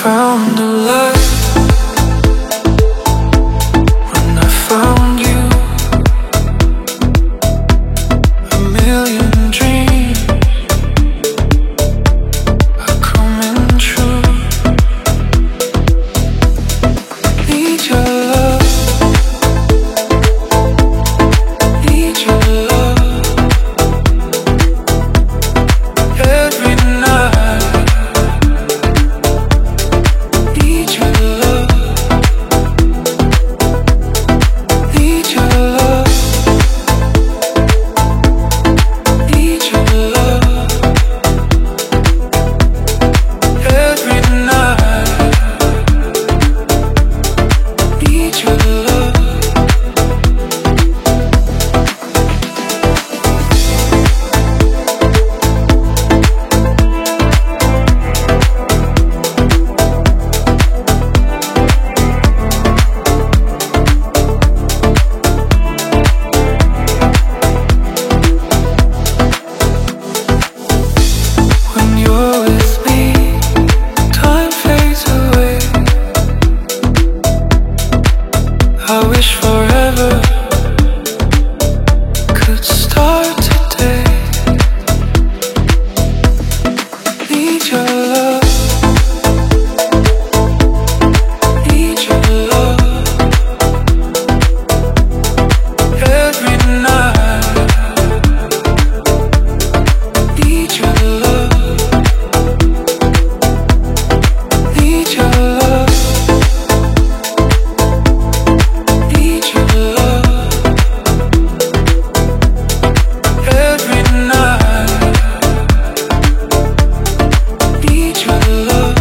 found a light when I found you. A million dreams are coming true. Need your love, need your love. Every night need your love, need your love, need your love. Every night need your love. When you're with me, time fades away. I wish forever could start today. Need your love, need your love. Every night need your love, need your love, need your love. Every night need your love.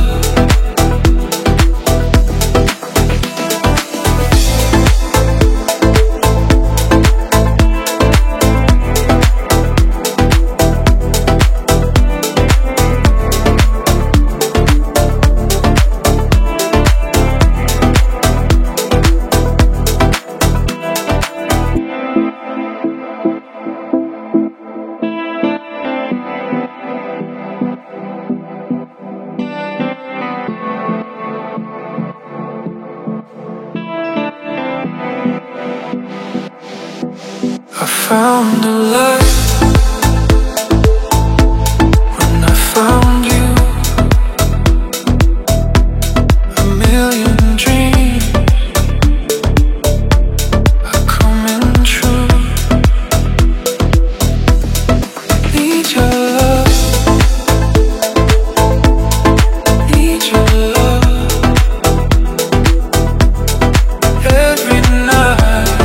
I found a light when I found you. A million dreams are coming true. Need your love, need your love. Every night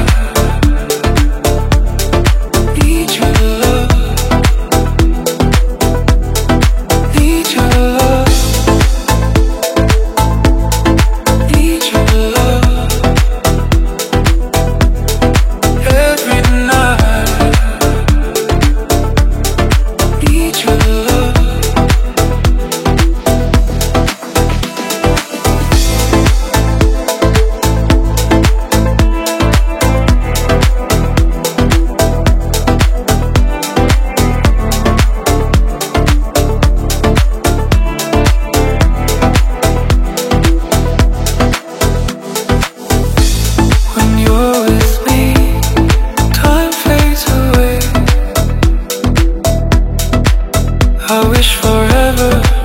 need your love, need your love, need your love. Every night need your love. When you're with me, time fades away. I wish forever